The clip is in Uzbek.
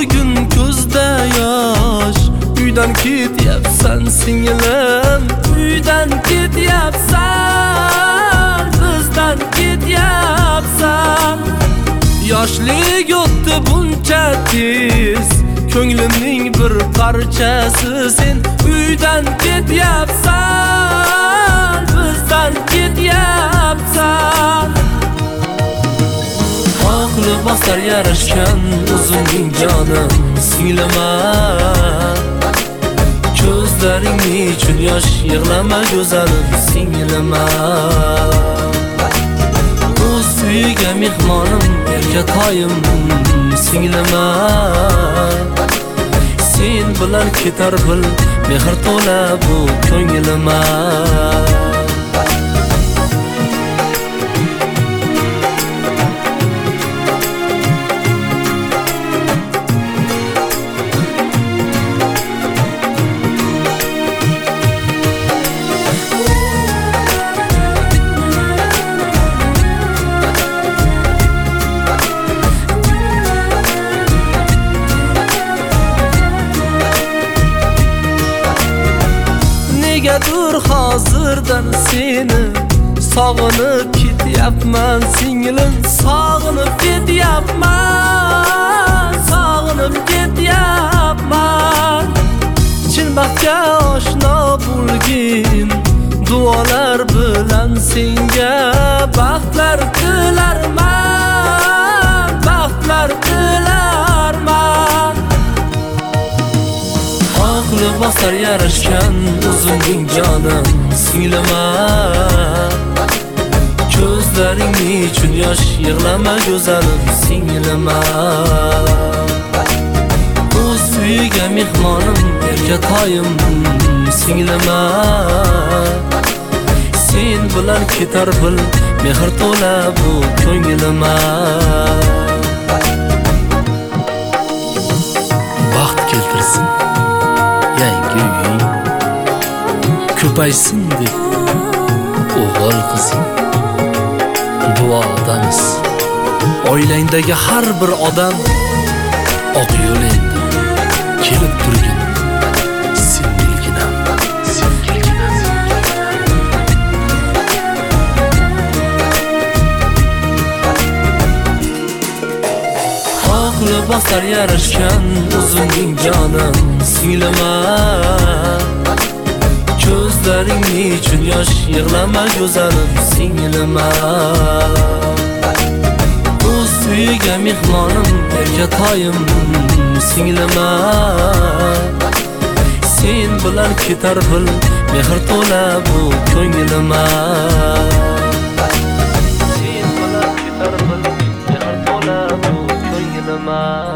bugun ko'zda yosh. Uydan ketyapsan singlim, uydan ketyapsan, bizdan ketyapsan. Yoshlik o'tdi buncha tez, ko'nglimning bir parchasi sen. Uydan ketyapsan, bizdan ketyapsan. Aqli bosar yarashgan o'zingning jonim singlaman. Ko'zlaring uchun yosh yig'lama go'zalim singlaman. O'z uyiga mehmonim erkatoyim singlaman. Sen bilan ketar bil mehr to'la bu ko'nglima. Negadir hozirdan seni sog'inib ketyapman singlim, sog'inib ketyapman, sog'inib ketyapman. Chin baxtga oshno bo'lgin duolar bilan senga baxtlar tilarman, baxtlar tilarman. Aqli bosar yarashgan o'zingning jonim singlaman. Ko'zlaring uchun yosh yig'lama go'zalim singlaman. O'z uyiga mehmonim erkatoyim singlaman. Sen bilan ketar bil mehr to'la bu ko'nglima. Baxt keltirsin yangi uying, ko'paysin deb o'g'il qizing. Duodamiz oilangdagi har bir odam oq yo'l endi kelib turgin singilgina. Aqli bosar yarashgan o'zingning jonim singlaman. Ko'zlaring uchun yosh yig'lama go'zalim singlaman. O'z uyiga mehmonim erkatoyim singlaman. Sen bilan ketar bil mehr to'la bu ko'nglima. Sen bilan ketar bil mehr to'la bu ko'nglima.